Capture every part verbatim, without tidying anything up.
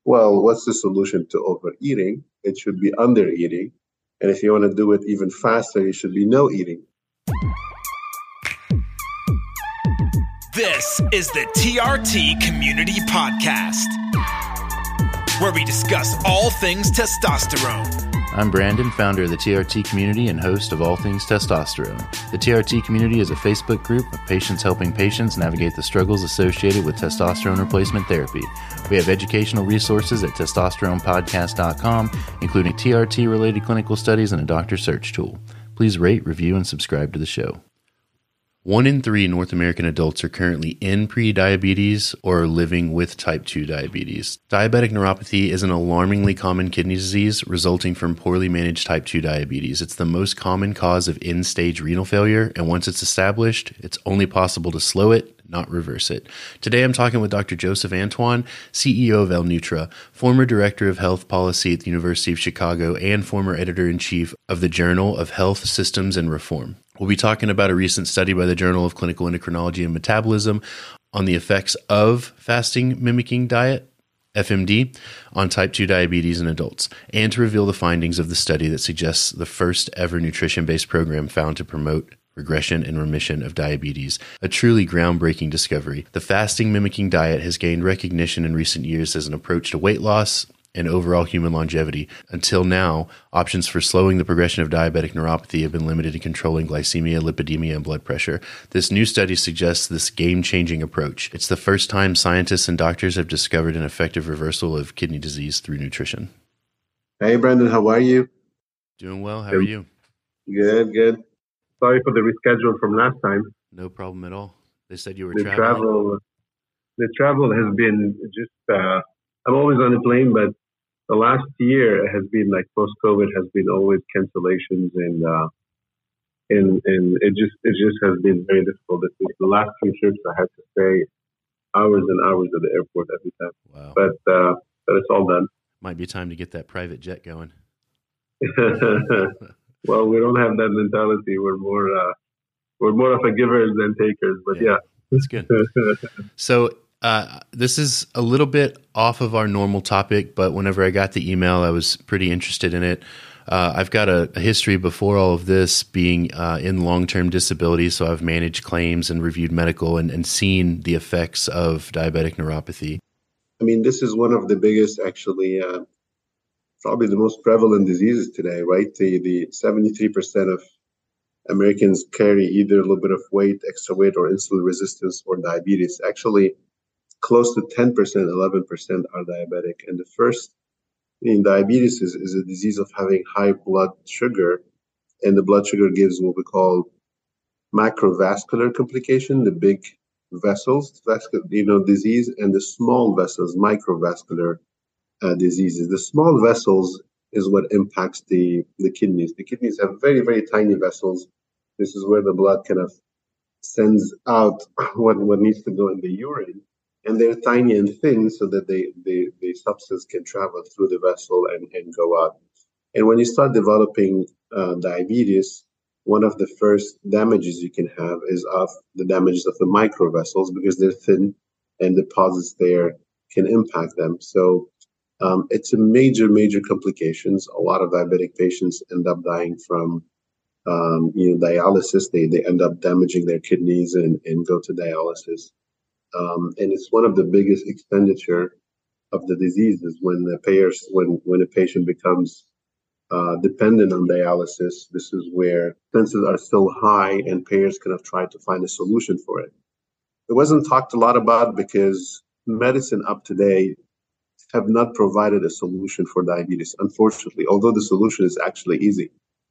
Well, what's the solution to overeating? It should be under eating. And if you want to do it even faster, it should be no eating. This is the T R T Community Podcast, where we discuss all things testosterone. I'm Brandon, founder of the T R T Community and host of All Things Testosterone. The T R T Community is a Facebook group of patients helping patients navigate the struggles associated with testosterone replacement therapy. We have educational resources at testosterone podcast dot com, including T R T-related clinical studies and a doctor search tool. Please rate, review, and subscribe to the show. One in three North American adults are currently in pre-diabetes or are living with type two diabetes. Diabetic neuropathy is an alarmingly common kidney disease resulting from poorly managed type two diabetes. It's the most common cause of end-stage renal failure, and once it's established, it's only possible to slow it, not reverse it. Today, I'm talking with Doctor Joseph Antoine, C E O of L-Nutra, former Director of Health Policy at the University of Chicago, and former Editor-in-Chief of the Journal of Health Systems and Reform. We'll be talking about a recent study by the Journal of Clinical Endocrinology and Metabolism on the effects of fasting mimicking diet, F M D, on type two diabetes in adults, and to reveal the findings of the study that suggests the first ever nutrition-based program found to promote regression and remission of diabetes, a truly groundbreaking discovery. The fasting mimicking diet has gained recognition in recent years as an approach to weight loss and overall human longevity. Until now, options for slowing the progression of diabetic neuropathy have been limited to controlling glycemia, lipidemia, and blood pressure. This new study suggests this game-changing approach. It's the first time scientists and doctors have discovered an effective reversal of kidney disease through nutrition. Hey, Brandon, how are you? Doing well. How are you? Good, good. Sorry for the reschedule from last time. No problem at all. They said you were the traveling. Travel, the travel has been just, uh, I'm always on a plane, but the last year has been like post-COVID has been always cancellations and uh, and and it just it just has been very difficult. The last few trips I had to stay hours and hours at the airport every time. Wow. But uh, but it's all done. Might be time to get that private jet going. Well, we don't have that mentality. We're more uh, we're more of a givers than takers. But yeah, yeah. That's good. So. Uh, this is a little bit off of our normal topic, but whenever I got the email, I was pretty interested in it. Uh, I've got a, a history before all of this being uh, in long-term disability, so I've managed claims and reviewed medical and, and seen the effects of diabetic neuropathy. I mean, this is one of the biggest, actually, uh, probably the most prevalent diseases today, right? The, the seventy-three percent of Americans carry either a little bit of weight, extra weight, or insulin resistance or diabetes. Actually, close to ten percent, eleven percent are diabetic. And the first in diabetes is, is a disease of having high blood sugar. And the blood sugar gives what we call macrovascular complication, the big vessels, vascular, you know, disease, and the small vessels, microvascular uh, diseases. The small vessels is what impacts the, the kidneys. The kidneys have very, very tiny vessels. This is where the blood kind of sends out what, what needs to go in the urine. And they're tiny and thin so that they, they, the substance can travel through the vessel and, and go out. And when you start developing uh, diabetes, one of the first damages you can have is of the damages of the microvessels because they're thin and deposits there can impact them. So um, it's a major, major complications. A lot of diabetic patients end up dying from um, you know, dialysis. They, they end up damaging their kidneys and, and go to dialysis. Um, and it's one of the biggest expenditure of the diseases when the payers, when, when a patient becomes uh, dependent on dialysis. This is where expenses are so high and payers kind of try to find a solution for it. It wasn't talked a lot about because medicine up to date have not provided a solution for diabetes, unfortunately, although the solution is actually easy.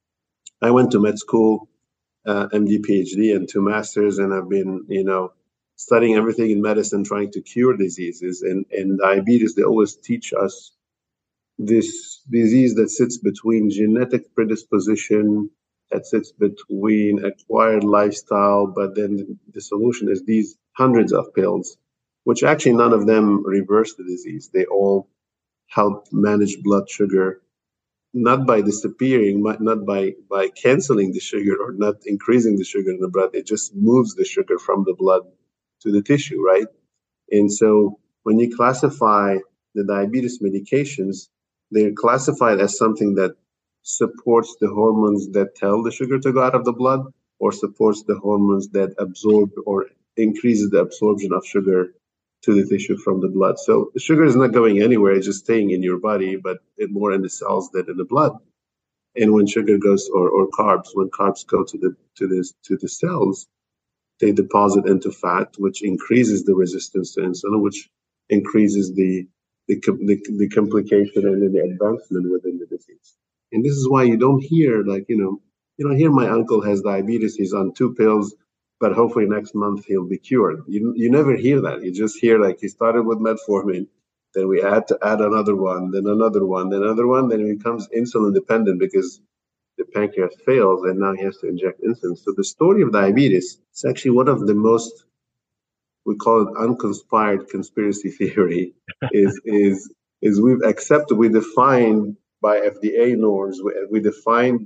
I went to med school, uh, M D, PhD, and two masters, and I've been, you know, studying everything in medicine, trying to cure diseases. And, and diabetes, they always teach us this disease that sits between genetic predisposition, that sits between acquired lifestyle, but then the solution is these hundreds of pills, which actually none of them reverse the disease. They all help manage blood sugar, not by disappearing, not by, by canceling the sugar or not increasing the sugar in the blood. It just moves the sugar from the blood to the tissue, right? And so when you classify the diabetes medications, they're classified as something that supports the hormones that tell the sugar to go out of the blood, or supports the hormones that absorb or increases the absorption of sugar to the tissue from the blood. So the sugar is not going anywhere, it's just staying in your body, but it more in the cells than in the blood. And when sugar goes, or, or carbs, when carbs go to the to this to the cells, they deposit into fat, which increases the resistance to insulin, which increases the the, the, the complication and the advancement within the disease. And this is why you don't hear, like, you know, you don't hear my uncle has diabetes, he's on two pills, but hopefully next month he'll be cured. You you never hear that. You just hear like he started with metformin, then we had to add another one, then another one, then another one, then he becomes insulin dependent because the pancreas fails and now he has to inject insulin. So the story of diabetes is actually one of the most, we call it unconspired conspiracy theory, is is is we've accepted, we define by F D A norms, we, we define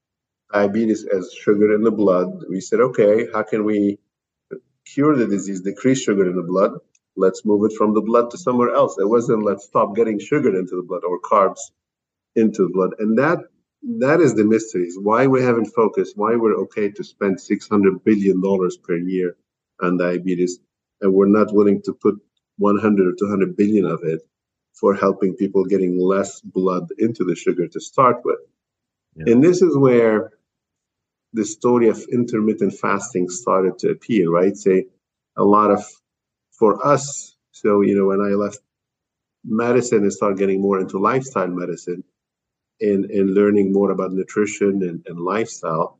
diabetes as sugar in the blood. We said, okay, how can we cure the disease, decrease sugar in the blood? Let's move it from the blood to somewhere else. It wasn't let's stop getting sugar into the blood or carbs into the blood. And that that is the mysteries, why we haven't focused, why we're okay to spend six hundred billion dollars per year on diabetes, and we're not willing to put one hundred or two hundred billion of it for helping people getting less blood into the sugar to start with. Yeah. And this is where the story of intermittent fasting started to appear, right? Say a lot of, for us, so, you know, when I left medicine and started getting more into lifestyle medicine and, and learning more about nutrition and, and lifestyle,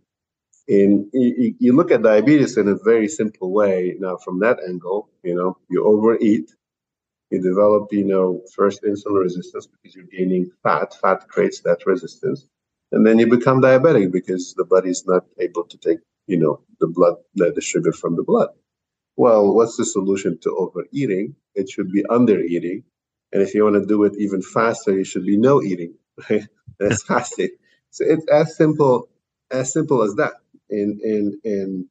and you, you look at diabetes in a very simple way. Now, from that angle, you know, you overeat, you develop, you know, first insulin resistance because you're gaining fat. Fat creates that resistance. And then you become diabetic because the body's not able to take, you know, the blood, the sugar from the blood. Well, what's the solution to overeating? It should be under-eating. And if you want to do it even faster, you should be no eating. Right? That's fasting. So it's as simple, as simple as that. And and and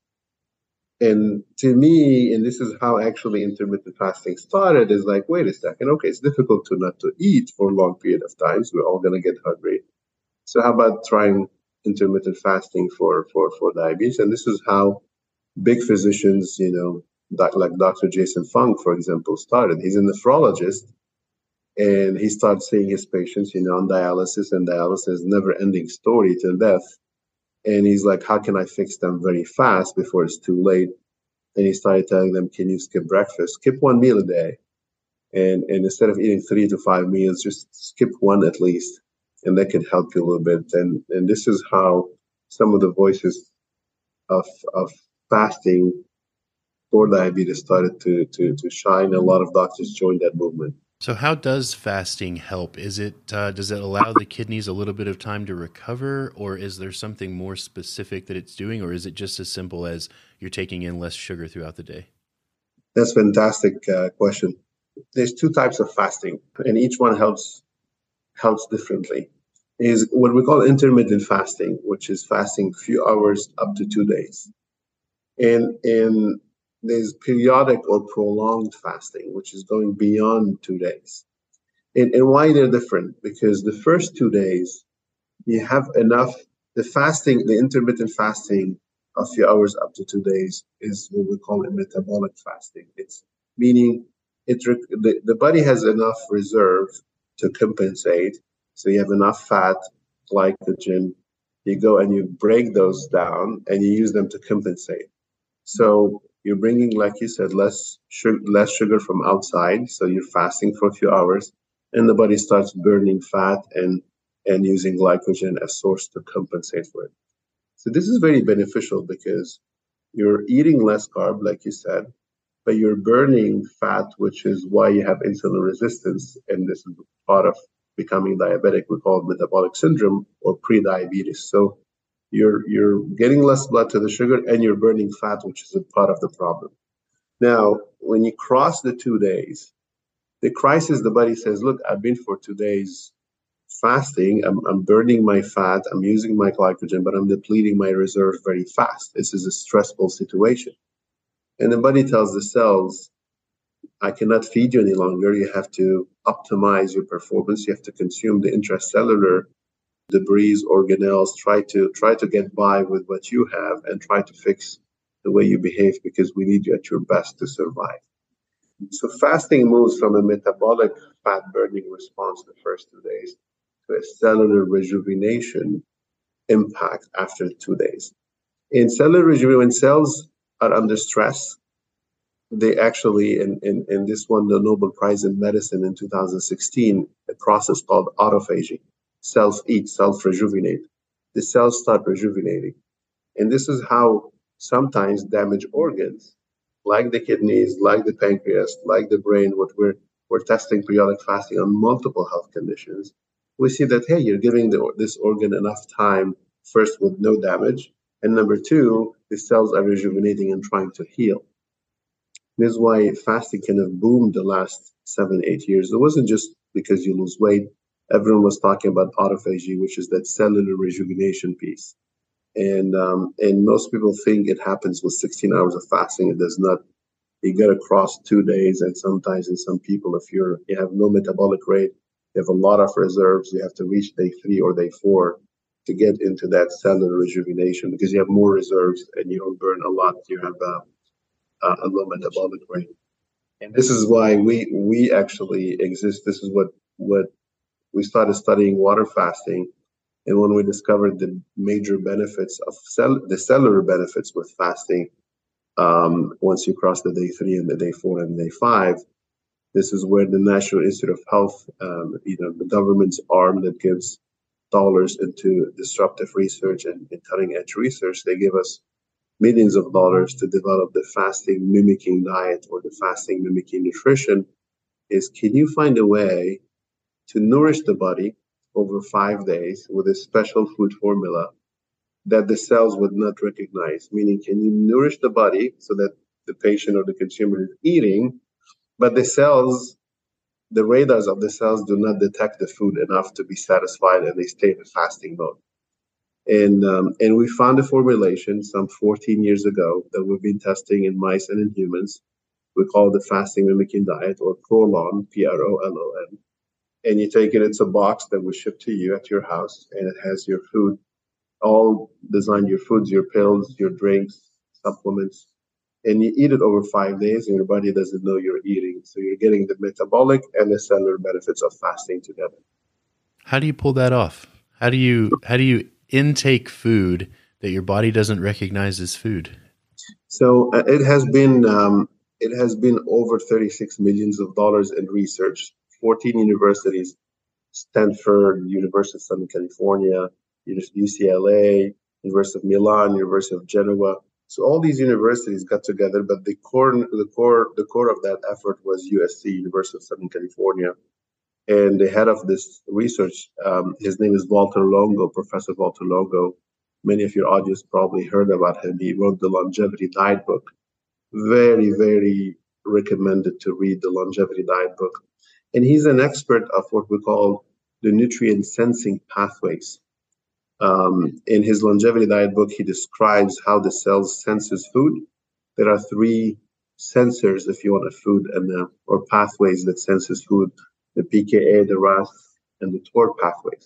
and to me, and this is how actually intermittent fasting started, is like, wait a second, okay, it's difficult to not to eat for a long period of time. So we're all gonna get hungry. So how about trying intermittent fasting for, for, for diabetes? And this is how big physicians, you know, doc, like Doctor Jason Fung, for example, started. He's a nephrologist, and he started seeing his patients, you know, on dialysis, and dialysis is never-ending story till death. And he's like, how can I fix them very fast before it's too late? And he started telling them, can you skip breakfast? Skip one meal a day. And, and instead of eating three to five meals, just skip one at least. And that can help you a little bit. And and this is how some of the voices of of fasting for diabetes started to to to shine. A lot of doctors joined that movement. So how does fasting help? Is it uh, does it allow the kidneys a little bit of time to recover, or is there something more specific that it's doing, or is it just as simple as you're taking in less sugar throughout the day? That's a fantastic uh, question. There's two types of fasting, and each one helps helps differently. Is what we call intermittent fasting, which is fasting a few hours up to two days. And, and there's periodic or prolonged fasting, which is going beyond two days. And, and why they're different? Because the first two days, you have enough, the fasting, the intermittent fasting a few hours up to two days is what we call a metabolic fasting. It's meaning it the, the body has enough reserve to compensate. So you have enough fat, glycogen, you go and you break those down and you use them to compensate. So you're bringing, like you said, less sugar, less sugar from outside. So you're fasting for a few hours and the body starts burning fat and, and using glycogen as source to compensate for it. So this is very beneficial because you're eating less carb, like you said, but you're burning fat, which is why you have insulin resistance. And this is part of becoming diabetic. We call it metabolic syndrome or pre-diabetes. So you're you're getting less blood to the sugar and you're burning fat, which is a part of the problem. Now, when you cross the two days, the crisis, the body says, look, I've been for two days fasting. I'm, I'm burning my fat. I'm using my glycogen, but I'm depleting my reserve very fast. This is a stressful situation. And the body tells the cells, I cannot feed you any longer. You have to optimize your performance, you have to consume the intracellular debris, organelles, try to try to get by with what you have and try to fix the way you behave, because we need you at your best to survive. So fasting moves from a metabolic fat burning response the first two days to a cellular rejuvenation impact after two days. In cellular rejuvenation, when cells are under stress, they actually, in, in, in this one, the Nobel Prize in Medicine in two thousand sixteen, a process called autophagy, self-eat, self-rejuvenate. The cells start rejuvenating. And this is how sometimes damaged organs, like the kidneys, like the pancreas, like the brain, what we're, we're testing periodic fasting on multiple health conditions, we see that, hey, you're giving the, this organ enough time, first with no damage, and number two, the cells are rejuvenating and trying to heal. This is why fasting kind of boomed the last seven, eight years. It wasn't just because you lose weight. Everyone was talking about autophagy, which is that cellular rejuvenation piece. And um, and most people think it happens with sixteen hours of fasting. It does not. You get across two days, and sometimes in some people, if you're you have no metabolic rate, you have a lot of reserves, you have to reach day three or day four to get into that cellular rejuvenation, because you have more reserves and you don't burn a lot. You have a, a low metabolic rate. And this is why we we actually exist. This is what what we started studying water fasting. And when we discovered the major benefits of cell, the cellular benefits with fasting, um, once you cross the day three and the day four and day five, this is where the National Institute of Health, um, you know, the government's arm that gives dollars into disruptive research and, and cutting edge research, they give us millions of dollars to develop the fasting mimicking diet or the fasting mimicking nutrition. Is can you find a way to nourish the body over five days with a special food formula that the cells would not recognize? Meaning, can you nourish the body so that the patient or the consumer is eating, but the cells, the radars of the cells do not detect the food enough to be satisfied, and they stay in fasting mode. And um, and we found a formulation some fourteen years ago that we've been testing in mice and in humans. We call it the fasting mimicking diet, or Prolon, P R O L O N. And you take it, it's a box that we ship to you at your house, and it has your food, all designed, your foods, your pills, your drinks, supplements, and you eat it over five days, and your body doesn't know you're eating. So you're getting the metabolic and the cellular benefits of fasting together. How do you pull that off? How do you how do you intake food that your body doesn't recognize as food? So uh, it has been um, it has been over thirty-six millions of dollars in research. fourteen universities, Stanford, University of Southern California, U C L A, University of Milan, University of Genoa. So all these universities got together, but the core, the core, the core of that effort was U S C, University of Southern California. And the head of this research, um, his name is Walter Longo, Professor Walter Longo. Many of your audience probably heard about him. He wrote the Longevity Diet book. Very, very recommended to read the Longevity Diet book. And he's an expert of what we call the nutrient sensing pathways. Um, in his Longevity Diet book, he describes how the cells senses food. There are three sensors, if you want, a food and the, or pathways that senses food: the P K A, the R A S, and the T O R pathways.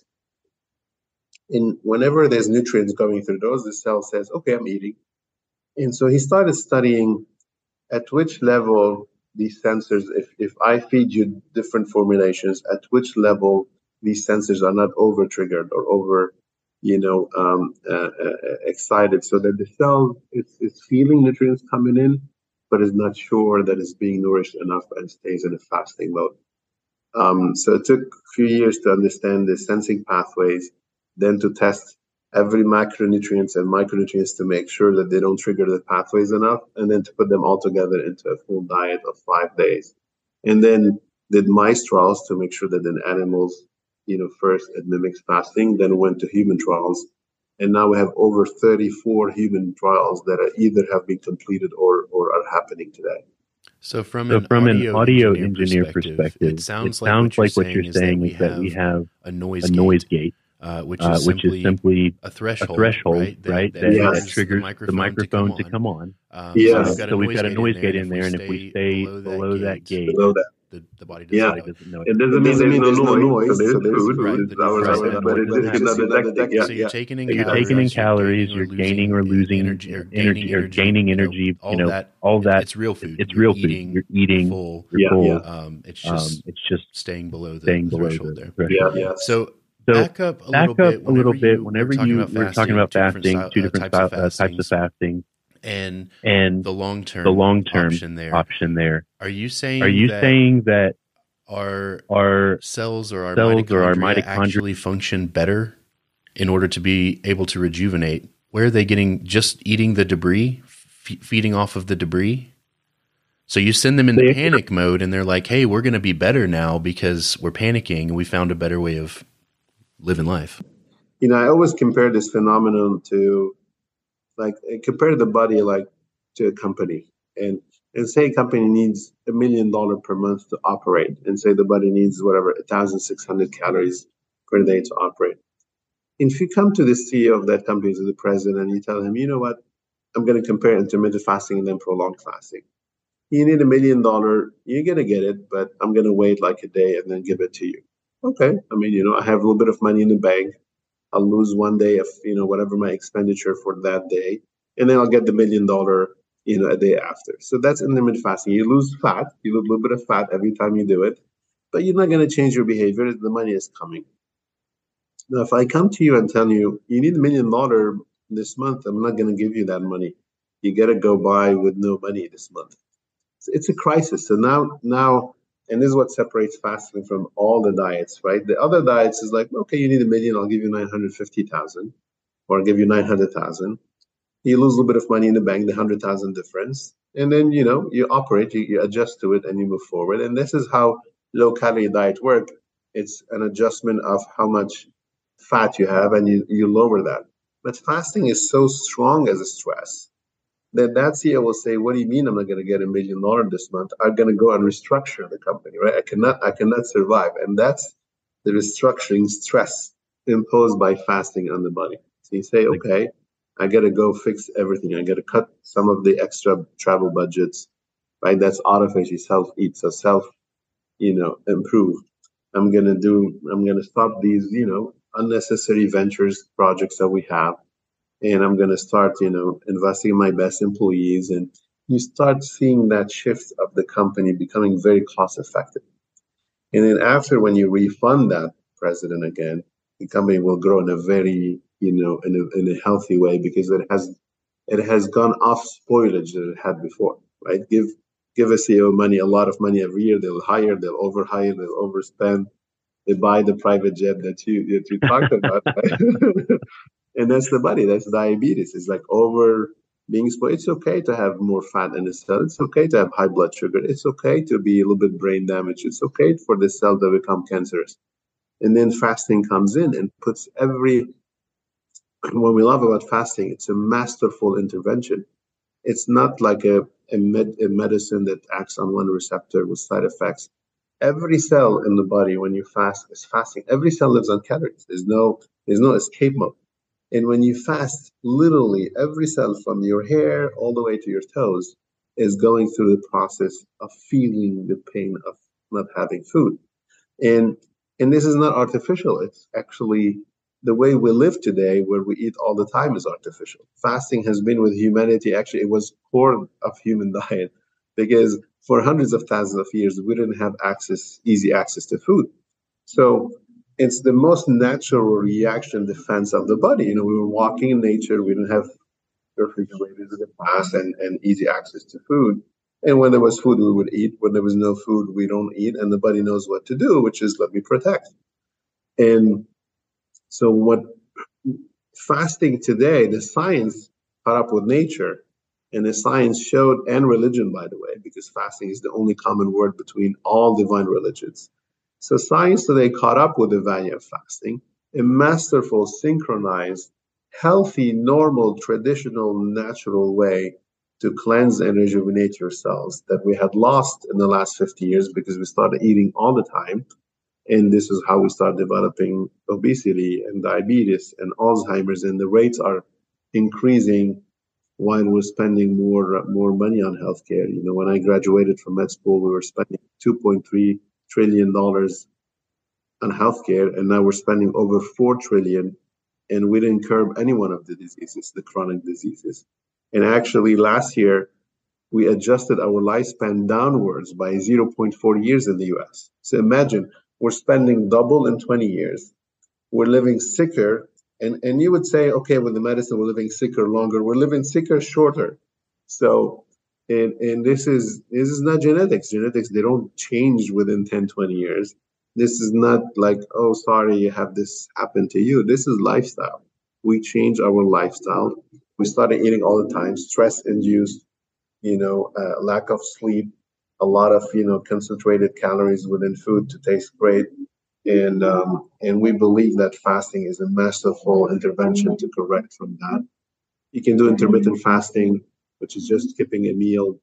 And whenever there's nutrients going through those, the cell says, "Okay, I'm eating." And so he started studying at which level these sensors, if, if I feed you different formulations, at which level these sensors are not over triggered or over, you know, um, uh, uh, excited, so that the cell is, is feeling nutrients coming in, but is not sure that it's being nourished enough and stays in a fasting mode. Um, so it took a few years to understand the sensing pathways, then to test every macronutrients and micronutrients to make sure that they don't trigger the pathways enough, and then to put them all together into a full diet of five days. And then did mice trials to make sure that in animals, you know, first it mimics fasting, then went to human trials. And now we have over thirty-four human trials that are either have been completed or, or are happening today. So from, so an, from audio an audio engineer, engineer perspective, perspective, it sounds, it sounds like, like what you're saying is that we have a noise a gate. noise gate. Uh, which, is uh, which simply is simply a threshold, a threshold right? That, right? that, that, yes. that triggers the microphone, the microphone to come on. Um, yes. So we've got a, so we've noise, got a gate noise in gate there, in there, and if we stay below, below that, that gate, Below that. the, the body doesn't Yeah. know. doesn't know. It doesn't mean, mean there's no noise, so there's food, right, it's the hours, device hours, doesn't but know it's what just it not is. detecting. Yeah, So you're yeah. taking in So you're calories, taking in calories, you're you're gaining or losing losing energy, or energy, or gaining energy. all You know, that, all that. It's real food. It's You're real eating, food. You're eating. full. You're Yeah, full. yeah. Um, it's just Um, it's just staying below the, staying the below threshold the there. threshold. Yeah, yeah. So So back up a back little up bit. a Whenever little bit. you Whenever were talking you about were talking fasting, about two different fasting, sty- two uh, different types of style, uh, types of fastings, fasting, and and the long term the long term option there. option there. Are you saying Are you that saying that our our cells or our cells or our mitochondria mitochondria actually function better in order to be able to rejuvenate? Where are they getting? Just eating the debris, f- feeding off of the debris? So you send them into They- panic mode and they're like, hey, we're going to be better now because we're panicking and we found a better way of living life. You know, I always compare this phenomenon to, like, compare the body like to a company, and and say a company needs a million dollar per month to operate, and say the body needs whatever a thousand six hundred calories per day to operate. And if you come to the C E O of that company, to the president, and you tell him, you know what, I'm going to compare intermittent fasting and then prolonged fasting. You need a million dollar, you're going to get it, but I'm going to wait like a day and then give it to you. Okay. I mean, you know, I have a little bit of money in the bank. I'll lose one day of, you know, whatever my expenditure for that day, and then I'll get the million dollar, you know, a day after. So that's intermittent fasting. You lose fat, you lose a little bit of fat every time you do it, but you're not going to change your behavior. The money is coming. Now, if I come to you and tell you, you need a million dollar this month, I'm not going to give you that money. You got to go by with no money this month. So it's a crisis. So now, now, and this is what separates fasting from all the diets, right? The other diets is like, okay, you need a million, I'll give you nine hundred fifty thousand, or I'll give you nine hundred thousand. You lose a little bit of money in the bank, the one hundred thousand difference. And then, you know, you operate, you, you adjust to it and you move forward. And this is how low calorie diet work. It's an adjustment of how much fat you have, and you, you lower that. But fasting is so strong as a stress that that C E O will say, what do you mean I'm not going to get a million dollars this month? I'm going to go and restructure the company, right? I cannot, I cannot survive. And that's the restructuring stress imposed by fasting on the body. So you say, okay, I got to go fix everything. I got to cut some of the extra travel budgets, right? That's autophagy, self-eat, so self, you know, improve. I'm going to do, I'm going to stop these, you know, unnecessary ventures projects that we have. And I'm going to start, you know, investing in my best employees. And you start seeing that shift of the company becoming very cost effective. And then after, when you refund that president again, the company will grow in a very, you know, in a, in a healthy way, because it has, it has gone off spoilage that it had before, right? Give, give a C E O money, a lot of money every year. They'll hire, they'll overhire, they'll overspend. They buy the private jet that you, that you talked about, right? And that's the body, that's diabetes. It's like over being spoiled. It's okay to have more fat in the cell. It's okay to have high blood sugar. It's okay to be a little bit brain damaged. It's okay for the cell to become cancerous. And then fasting comes in and puts every, what we love about fasting, it's a masterful intervention. It's not like a, a, med, a medicine that acts on one receptor with side effects. Every cell in the body, when you fast, is fasting. Every cell lives on calories. There's no, there's no escape mode. And when you fast, literally every cell from your hair all the way to your toes is going through the process of feeling the pain of not having food. And and this is not artificial. It's actually the way we live today, where we eat all the time, is artificial. Fasting has been with humanity. Actually, it was core of human diet, because for hundreds of thousands of years, we didn't have access, easy access to food. So it's the most natural reaction defense of the body. You know, we were walking in nature. We didn't have refrigerators in the past and, and easy access to food. And when there was food, we would eat. When there was no food, we don't eat. And the body knows what to do, which is let me protect. And so what fasting today, the science caught up with nature. And the science showed, and religion, by the way, because fasting is the only common word between all divine religions. So science today caught up with the value of fasting, a masterful, synchronized, healthy, normal, traditional, natural way to cleanse and rejuvenate your cells that we had lost in the last fifty years because we started eating all the time. And this is how we started developing obesity and diabetes and Alzheimer's, and the rates are increasing while we're spending more more money on healthcare. You know, when I graduated from med school, we were spending two point three trillion dollars on healthcare, and now we're spending over four trillion dollars, and we didn't curb any one of the diseases, the chronic diseases. And actually, last year, we adjusted our lifespan downwards by zero point four years in the U S. So imagine, we're spending double in twenty years. We're living sicker. And, and you would say, okay, with the medicine, we're living sicker longer. We're living sicker shorter. So, and, and this is this is not genetics. Genetics, they don't change within ten, twenty years. This is not like, oh, sorry, you have this happen to you. This is lifestyle. We change our lifestyle. We started eating all the time, stress-induced, you know, uh, lack of sleep, a lot of, you know, concentrated calories within food to taste great. And um, and we believe that fasting is a masterful intervention to correct from that. You can do intermittent fasting, which is just skipping a meal.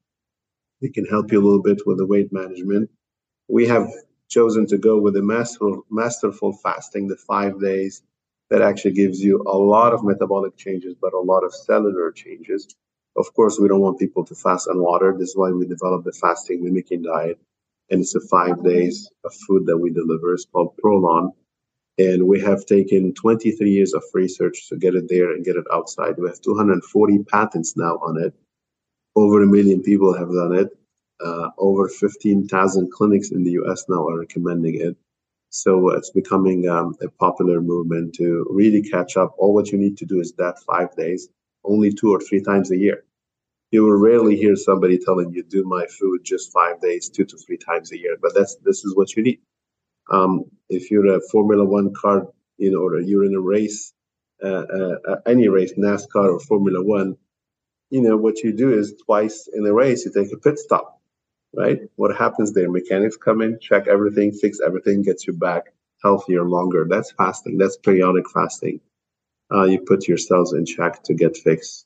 It can help you a little bit with the weight management. We have chosen to go with the masterful, masterful fasting, the five days, that actually gives you a lot of metabolic changes, but a lot of cellular changes. Of course, we don't want people to fast on water. This is why we developed the fasting mimicking diet. And it's a five days of food that we deliver. It's called Prolon. And we have taken twenty-three years of research to get it there and get it outside. We have two hundred forty patents now on it. Over a million people have done it. Uh, over fifteen thousand clinics in the U S now are recommending it. So it's becoming um, a popular movement to really catch up. All what you need to do is that five days, only two or three times a year. You will rarely hear somebody telling you, do my food just five days, two to three times a year. But that's this is what you need. Um, if you're a Formula One car, you know, or you're in a race, uh, uh, any race, NASCAR or Formula One, you know, what you do is twice in a race, you take a pit stop, right? What happens there? Mechanics come in, check everything, fix everything, gets you back healthier, longer. That's fasting. That's periodic fasting. Uh, you put your cells in check to get fixed.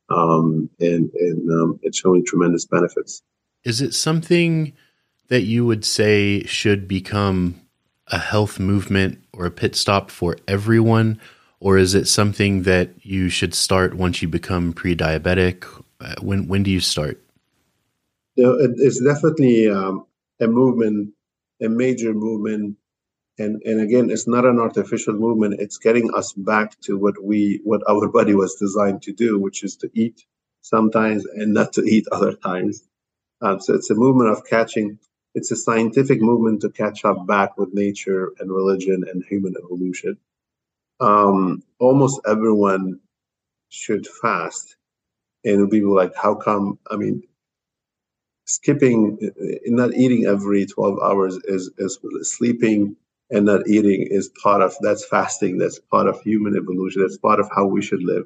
Um, and and um, it's showing tremendous benefits. Is it something that you would say should become a health movement or a pit stop for everyone? Or is it something that you should start once you become pre-diabetic? Uh, when when do you start? You know, it, it's definitely um, a movement, a major movement. And and again, it's not an artificial movement. It's getting us back to what we what our body was designed to do, which is to eat sometimes and not to eat other times. Um, so it's a movement of catching. It's a scientific movement to catch up back with nature and religion and human evolution. Um, almost everyone should fast, and people are like, how come? I mean, skipping, not eating every twelve hours is is sleeping. And not eating is part of, that's fasting, that's part of human evolution, that's part of how we should live.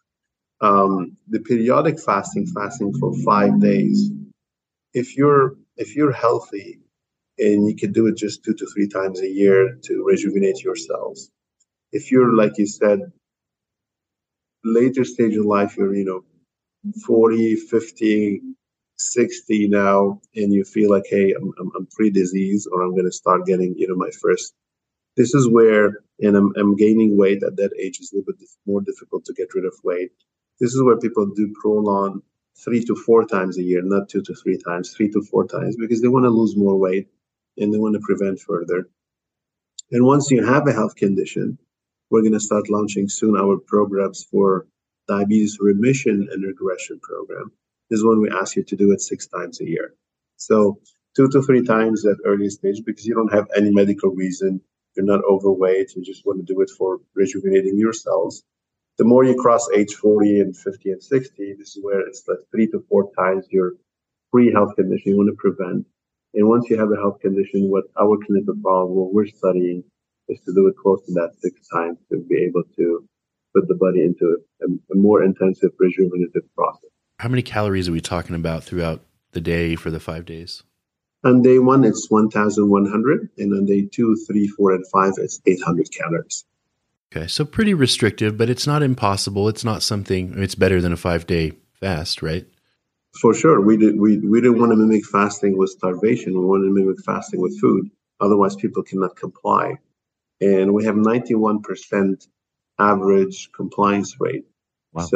Um, the periodic fasting, fasting for five days, if you're if you're healthy and you can do it just two to three times a year to rejuvenate your cells. If you're, like you said, later stage in life, you're, you know, forty, fifty, sixty now, and you feel like, hey, I'm, I'm, I'm pre-disease, or I'm going to start getting, you know, my first. This is where, and I'm, I'm gaining weight at that age. It's a little bit more difficult to get rid of weight. This is where people do Prolon three to four times a year, not two to three times, three to four times, because they want to lose more weight and they want to prevent further. And once you have a health condition, we're going to start launching soon our programs for diabetes remission and regression program. This is when we ask you to do it six times a year. So two to three times at early stage, because you don't have any medical reason. You're not overweight. You just want to do it for rejuvenating your cells. The more you cross age forty and fifty and sixty, this is where it's like three to four times your pre-health condition you want to prevent. And once you have a health condition, what our clinical trial, what we're studying, is to do it close to that six times to be able to put the body into a, a more intensive rejuvenative process. How many calories are we talking about throughout the day for the five days? On day one, it's one thousand one hundred. And on day two, three, four, and five, it's eight hundred calories. Okay, so pretty restrictive, but it's not impossible. It's not something, I mean, it's better than a five-day fast, right? For sure. We, did, we, we didn't want to mimic fasting with starvation. We wanted to mimic fasting with food. Otherwise, people cannot comply. And we have ninety-one percent average compliance rate. Wow. So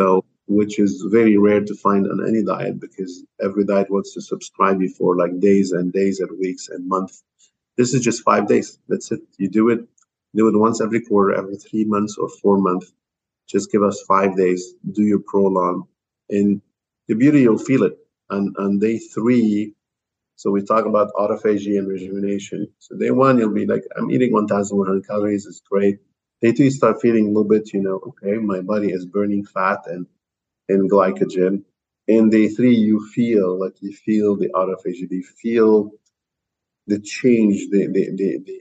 which is very rare to find on any diet because every diet wants to subscribe you for like days and days and weeks and months. This is just five days. That's it. You do it, do it once every quarter, every three months or four months. Just give us five days. Do your prolong, and the beauty you'll feel it. On on day three, so we talk about autophagy and rejuvenation. So day one, you'll be like, I'm eating one thousand one hundred calories. It's great. Day two, you start feeling a little bit, you know, okay, my body is burning fat and and glycogen. In day three, you feel like you feel the autophagy. You feel the change. The the the, the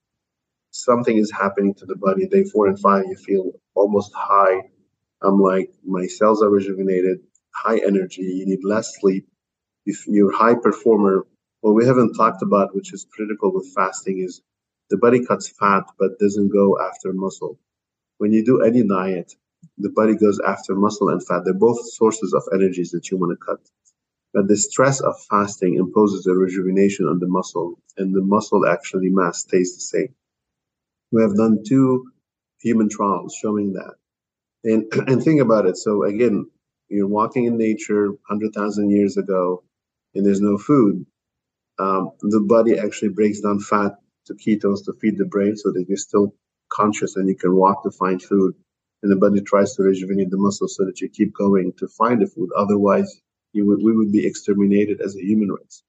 something is happening to the body. Day four and five, you feel almost high. I'm like, my cells are rejuvenated, high energy. You need less sleep. If you're a high performer, what we haven't talked about, which is critical with fasting, is the body cuts fat but doesn't go after muscle. When you do any diet, the body goes after muscle and fat. They're both sources of energies that you want to cut. But the stress of fasting imposes a rejuvenation on the muscle, and the muscle actually mass stays the same. We have done two human trials showing that. And and think about it. So again, you're walking in nature one hundred thousand years ago, and there's no food. Um, the body actually breaks down fat to ketones to feed the brain so that you're still conscious and you can walk to find food. And the body tries to rejuvenate the muscle so that you keep going to find the food. Otherwise, you would we would be exterminated as a human race.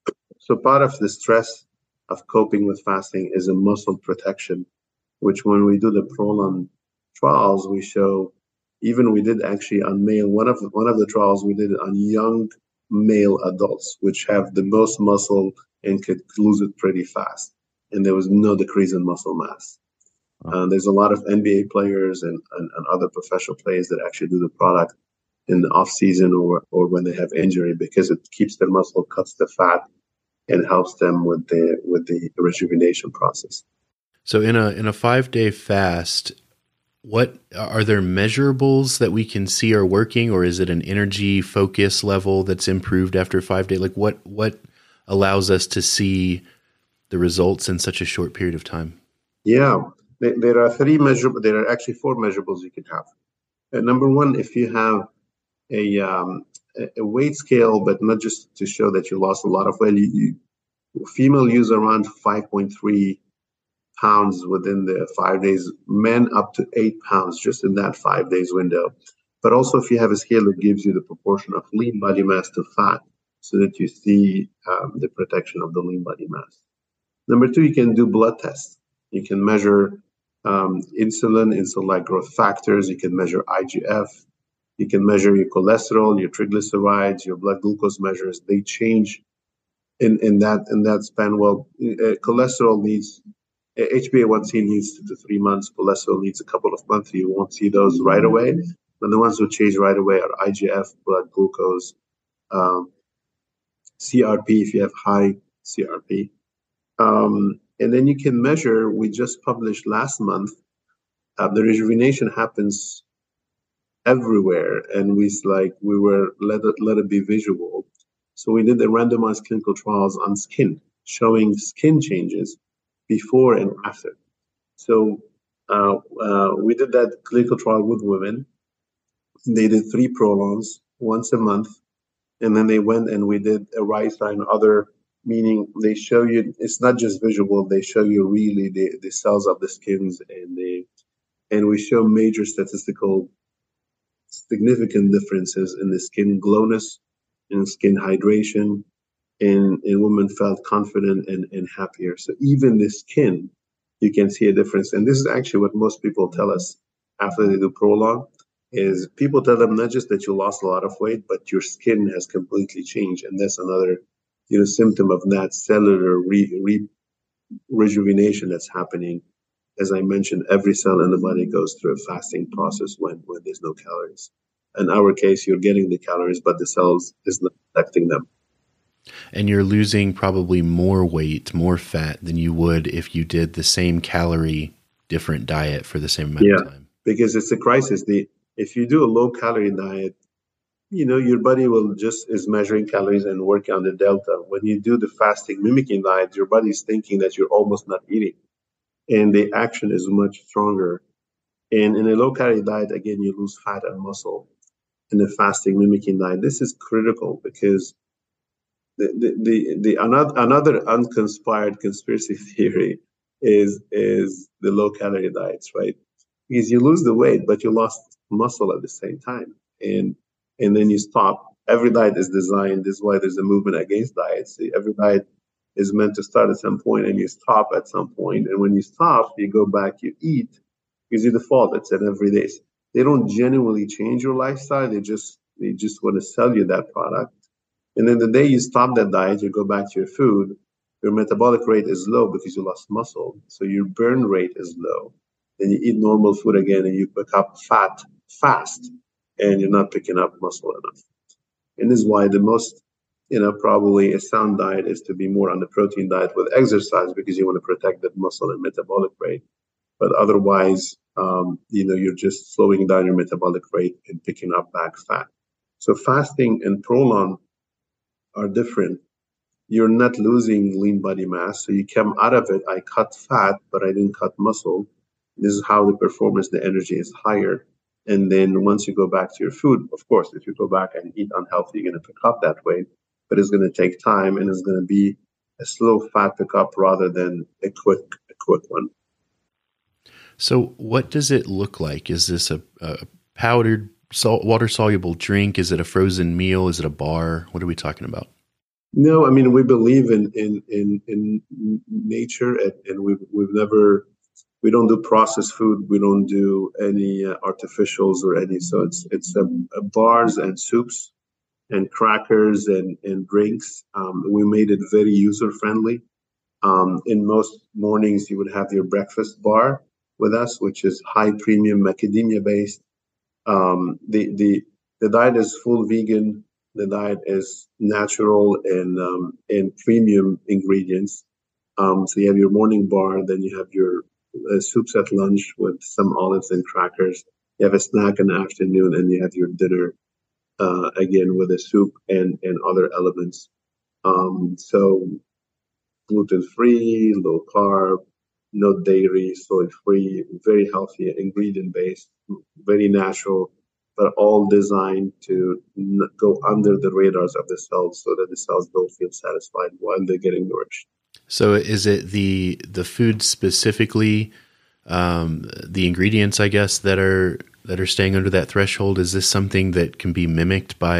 So part of the stress of coping with fasting is a muscle protection, which when we do the Prolon trials, we show, even we did actually on male, one of the, one of the trials we did it on young male adults, which have the most muscle and could lose it pretty fast. And there was no decrease in muscle mass. Uh, there's a lot of N B A players and, and, and other professional players that actually do the product in the off season or, or when they have injury, because it keeps their muscle, cuts the fat, and helps them with the with the rejuvenation process. So in a in a five day fast, what are there measurables that we can see are working, or is it an energy focus level that's improved after five days? Like what what allows us to see the results in such a short period of time? Yeah, there, there are three measurables. There are actually four measurables you can have. Uh, number one, if you have a um, a weight scale, but not just to show that you lost a lot of weight. You, you, female use around five point three pounds within the five days. Men up to eight pounds just in that five days window. But also, if you have a scale that gives you the proportion of lean body mass to fat, so that you see um, the protection of the lean body mass. Number two, you can do blood tests. You can measure um, insulin, insulin-like growth factors. You can measure I G F. You can measure your cholesterol, your triglycerides, your blood glucose measures. They change in, in that in that span. Well, uh, cholesterol needs, uh, H b A one c needs two to three months. Cholesterol needs a couple of months. You won't see those right away. But the ones who change right away are I G F, blood glucose, um, C R P if you have high C R P. Um, and then you can measure, we just published last month, uh, the rejuvenation happens everywhere, and we like we were let it let it be visual. So we did the randomized clinical trials on skin, showing skin changes before and after. So uh, uh, we did that clinical trial with women. They did three prolongs once a month, and then they went and we did a rise line other, meaning they show you it's not just visual. They show you really the, the cells of the skins, and they and we show major statistical significant differences in the skin glowness, in skin hydration, and, and women felt confident and, and happier. So even the skin, you can see a difference. And this is actually what most people tell us after they do Prolong, is people tell them not just that you lost a lot of weight, but your skin has completely changed. And that's another, you know, symptom of that cellular re, re, rejuvenation that's happening. As I mentioned, every cell in the body goes through a fasting process when, when there's no calories. In our case, you're getting the calories, but the cells is not affecting them. And you're losing probably more weight, more fat than you would if you did the same calorie, different diet for the same amount yeah, of time. Because it's a crisis. The if you do a low calorie diet, you know, your body will just is measuring calories and working on the delta. When you do the fasting mimicking diet, your body is thinking that you're almost not eating, and the action is much stronger. And in a low calorie diet, again, you lose fat and muscle. in a fasting mimicking diet. This is critical because the the the, the another another unconspired conspiracy theory is is the low calorie diets, right? Because you lose the weight, but you lost muscle at the same time, and and then you stop. Every diet is designed. This is why there's a movement against diets. Every diet is meant to start at some point, and you stop at some point. And when you stop, you go back, you eat, because you default. It's an everyday. They don't genuinely change your lifestyle. They just they just want to sell you that product. And then the day you stop that diet, you go back to your food. Your metabolic rate is low because you lost muscle, so your burn rate is low. Then you eat normal food again, and you pick up fat fast, and you're not picking up muscle enough. And this is why the most, you know, probably a sound diet is to be more on the protein diet with exercise, because you want to protect that muscle and metabolic rate. But otherwise, um, you know, you're just slowing down your metabolic rate and picking up back fat. So fasting and Prolon are different. You're not losing lean body mass. So you come out of it, I cut fat, but I didn't cut muscle. This is how the performance, the energy is higher. And then once you go back to your food, of course, if you go back and eat unhealthy, you're going to pick up that weight, but it's going to take time, and it's going to be a slow fat pickup rather than a quick, a quick one. So what does it look like? Is this a, a powdered salt, water-soluble drink? Is it a frozen meal? Is it a bar? What are we talking about? No, I mean, we believe in in in, in nature, and, and we've we've never. We don't do processed food. We don't do any uh, artificials or any. So it's it's uh, bars and soups and crackers and, and drinks. Um, we made it very user friendly. Um, in most mornings, you would have your breakfast bar with us, which is high premium macadamia based. Um, the the the diet is full vegan. The diet is natural and um, and premium ingredients. Um, so you have your morning bar, then you have your Uh, soups at lunch with some olives and crackers. You have a snack in the afternoon, and you have your dinner uh, again with a soup and, and other elements. Um, so gluten-free, low carb, no dairy, soy-free, very healthy, ingredient-based, very natural, but all designed to n- go under the radars of the cells so that the cells don't feel satisfied while they're getting nourished. So is it the the food specifically, um, the ingredients, I guess, that are that are staying under that threshold? Is this something that can be mimicked by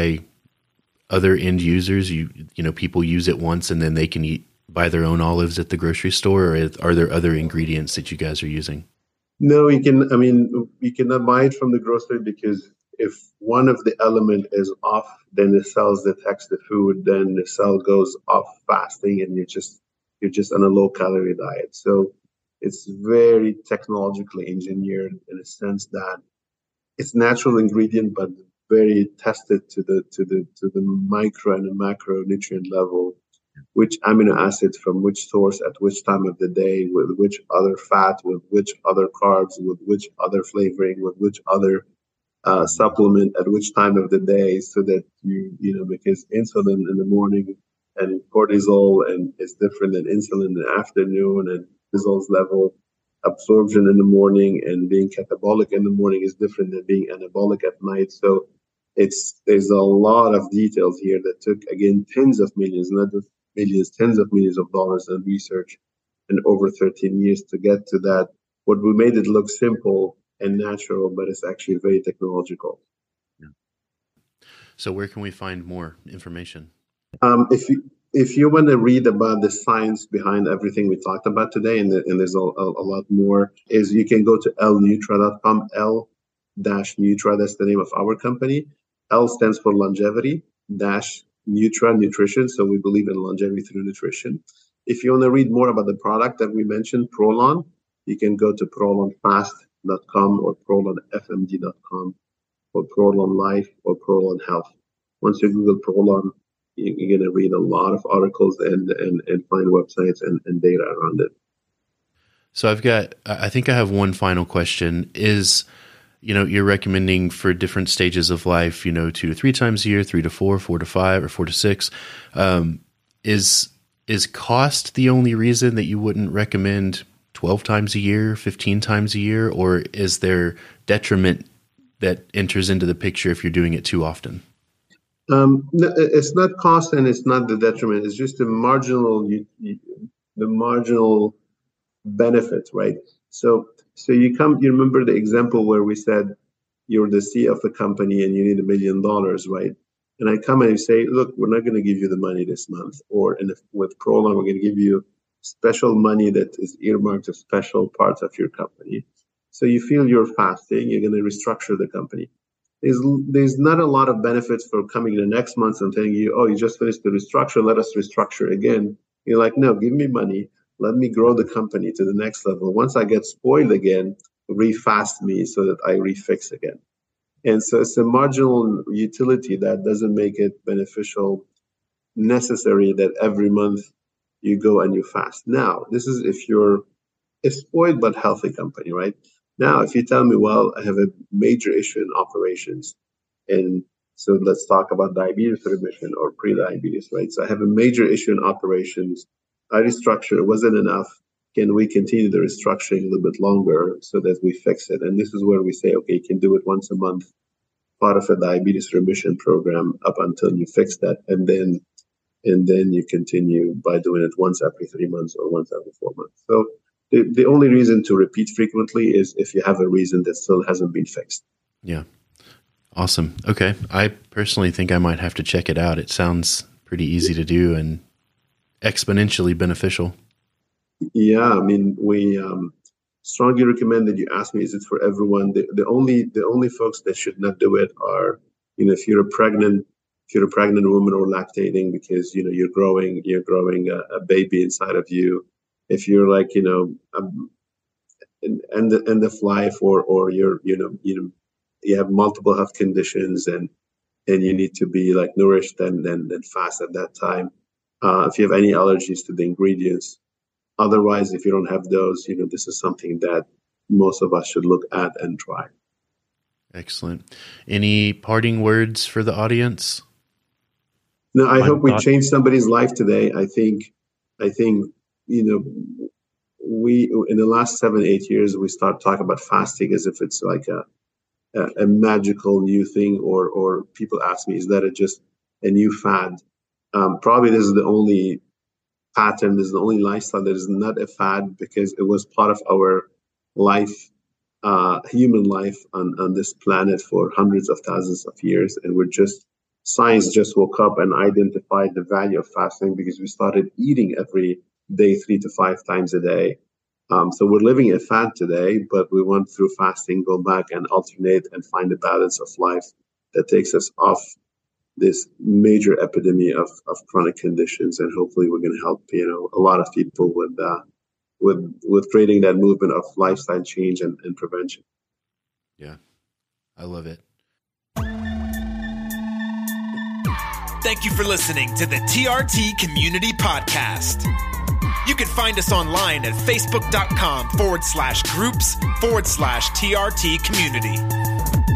other end users? You you know, people use it once and then they can eat buy their own olives at the grocery store, or are there other ingredients that you guys are using? No, you can. I mean, you cannot buy it from the grocery, because if one of the element is off, then the cells detects the food, then the cell goes off fasting, and you just You're just on a low calorie diet. So it's very technologically engineered in a sense that it's natural ingredient, but very tested to the to the to the micro and the macronutrient level, which amino acids from which source at which time of the day, with which other fat, with which other carbs, with which other flavoring, with which other uh, supplement at which time of the day, so that you you know because insulin in the morning and cortisol and is different than insulin in the afternoon, and cortisol's level absorption in the morning and being catabolic in the morning is different than being anabolic at night. So it's there's a lot of details here that took, again, tens of millions, not just millions, tens of millions of dollars in research and over thirteen years to get to that. What we made it look simple and natural, but it's actually very technological. Yeah. So where can we find more information? Um, if you if you want to read about the science behind everything we talked about today, and, the, and there's a, a, a lot more, is you can go to l nutra dot com. L dash Nutra, that's the name of our company. L stands for longevity, dash Nutra, nutrition. So we believe in longevity through nutrition. If you want to read more about the product that we mentioned, Prolon, you can go to prolon fast dot com or prolon f m d dot com or Prolon Life or Prolon Health. Once you Google Prolon, you're going to read a lot of articles and, and, and find websites and, and data around it. So I've got, I think I have one final question is, you know, you're recommending for different stages of life, you know, two to three times a year, three to four, four to five, or four to six. Um, is, is cost the only reason that you wouldn't recommend twelve times a year, fifteen times a year, or is there detriment that enters into the picture if you're doing it too often? Um, no, it's not cost and it's not the detriment. It's just the marginal, you, you, the marginal benefit, right? So, so you come. You remember the example where we said you're the C E O of a company and you need a million dollars, right? And I come and I say, look, we're not going to give you the money this month, or in, with Prolon, we're going to give you special money that is earmarked to special parts of your company. So you feel you're fasting, you're going to restructure the company. There's, there's not a lot of benefits for coming the next month and telling you, oh, you just finished the restructure, let us restructure again. You're like, no, give me money. Let me grow the company to the next level. Once I get spoiled again, refast me so that I refix again. And so it's a marginal utility that doesn't make it beneficial, necessary that every month you go and you fast. Now, this is if you're a spoiled but healthy company, right? Now, if you tell me, well, I have a major issue in operations, and so let's talk about diabetes remission or pre-diabetes, right? So I have a major issue in operations. I restructure, it wasn't enough. Can we continue the restructuring a little bit longer so that we fix it? And this is where we say, okay, you can do it once a month, part of a diabetes remission program up until you fix that. And then and then you continue by doing it once every three months or once every four months. So the, the only reason to repeat frequently is if you have a reason that still hasn't been fixed. Yeah. Awesome. Okay. I personally think I might have to check it out. It sounds pretty easy to do and exponentially beneficial. Yeah, I mean, we um, strongly recommend that you ask me, is it for everyone? The, the only the only folks that should not do it are, you know, if you're a pregnant, if you're a pregnant woman or lactating because, you know, you're growing, you're growing a, a baby inside of you. If you're like, you know, um, end end of life, or or you're, you know, you know, you have multiple health conditions and and you need to be like nourished and and, and fast at that time. Uh, if you have any allergies to the ingredients. Otherwise, if you don't have those, you know, this is something that most of us should look at and try. Excellent. Any parting words for the audience? No, I My hope we thought- changed somebody's life today. I think, I think, you know, we, in the last seven, eight years, we start talking about fasting as if it's like a, a, a magical new thing, or, or people ask me, is that a, just a new fad? Um, probably this is the only pattern, this is the only lifestyle that is not a fad, because it was part of our life, uh, human life on, on this planet for hundreds of thousands of years. And we're just, science just woke up and identified the value of fasting because we started eating every day, three to five times a day. Um, so we're living a fad today, but we want through fasting, go back and alternate and find a balance of life that takes us off this major epidemic of, of chronic conditions, and hopefully we're going to help, you know, a lot of people with uh, with with creating that movement of lifestyle change and, and prevention. Yeah, I love it. Thank you for listening to the T R T Community Podcast. You can find us online at facebook.com forward slash groups forward slash TRT community.